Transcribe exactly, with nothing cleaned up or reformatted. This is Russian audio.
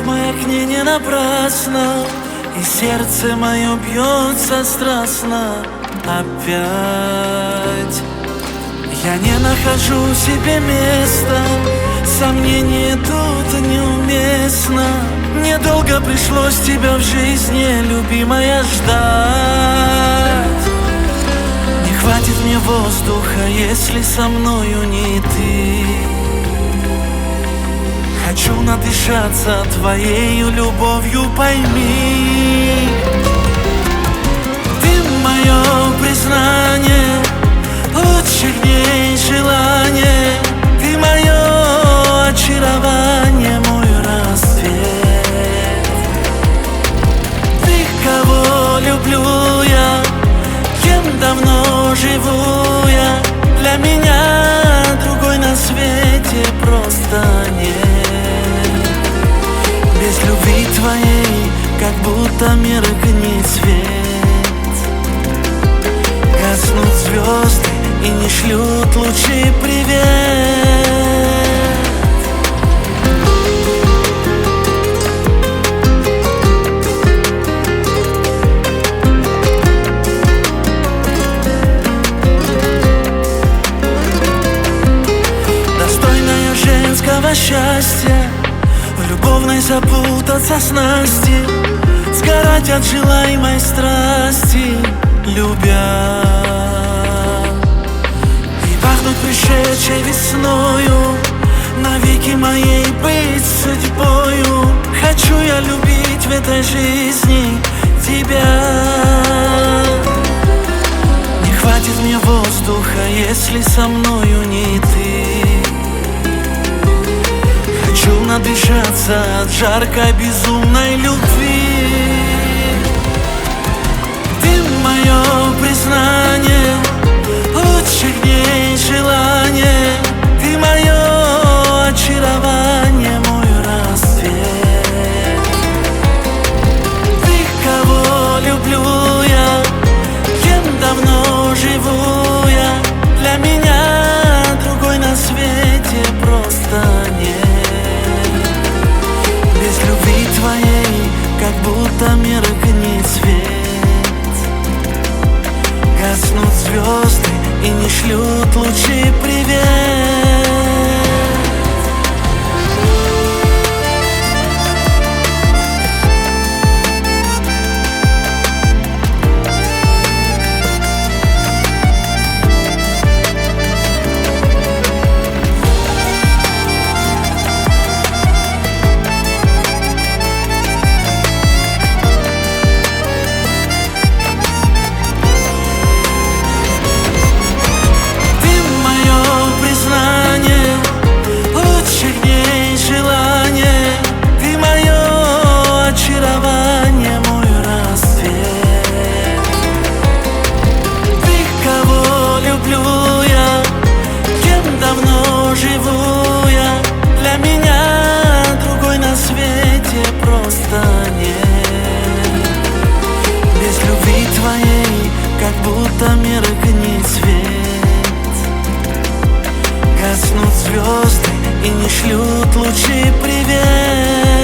моя к ней не напрасна, и сердце мое бьется страстно опять. Я не нахожу себе места, сомнение тут неуместно. Мне долго пришлось тебя в жизни, любимая, ждать. Не хватит мне воздуха, если со мною не ты. Хочу надышаться твоею любовью, пойми. Ты мое признание, лучших дней желание. Ты мое очарование, мой рассвет. Ты, кого люблю я, кем давно живу я. Для меня другой на свете просто нет. Без любви твоей как будто меркнет свет. Гаснут звезды и не шлют лучи привет. Достойная женского счастья, в любовной запутаться снасти, сгорать от желаемой страсти, любя. И пахнуть пришедшей весною, навеки моей быть судьбою. Хочу я любить в этой жизни тебя. Не хватит мне воздуха, если со мною не ты. Хочу надышаться от жаркой безумной любви. Ты мое признание, лучших дней желание. Ты мое очарование, мой рассвет. Ты, кого люблю я, кем давно живу я. Для меня другой на свете просто нет. Без любви твоей как будто меркнет свет. Гаснут звезды и не шлют лучи привет. Живу я, для меня другой на свете просто нет. Без любви твоей как будто меркнет свет. Гаснут звезды и не шлют лучи привет.